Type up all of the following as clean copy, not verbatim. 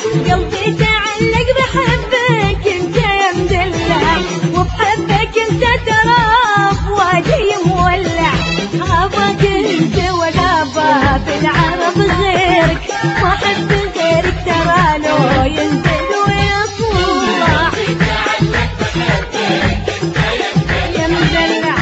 قلبي تعلق بحبك انت يا مدلع، وبحبك انت ترى وادي مولع. اباك انت ولا باب العرب غيرك، ما احب غيرك ترى لو ينزل ويطلع. يا مدلع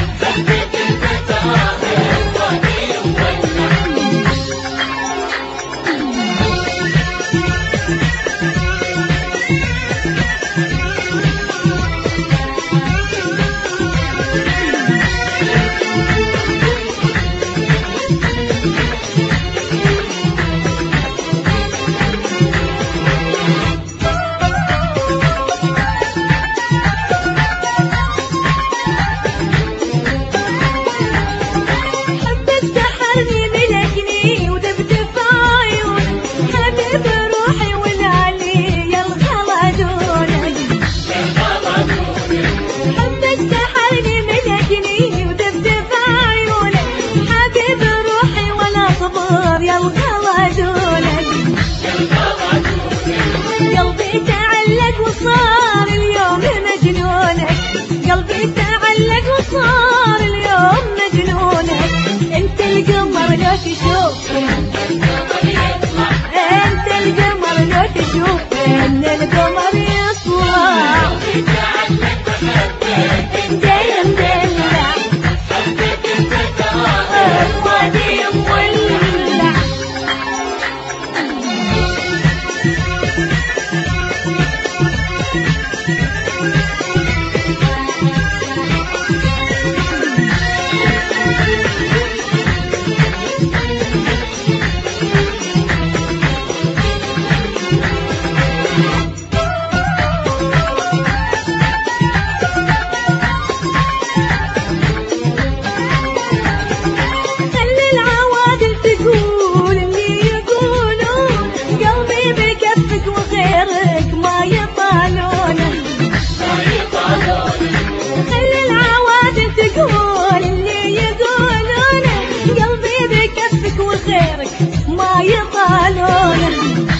يا الغلادونك. قلبي تعلق وصار اليوم مجنونك، قلبي تعلق وصار اليوم مجنونك. انت القمر لو تشوف، انت القمر لو تشوف ان القمر يطلع. انت يا مدلع وادي مولع. ما يطالونه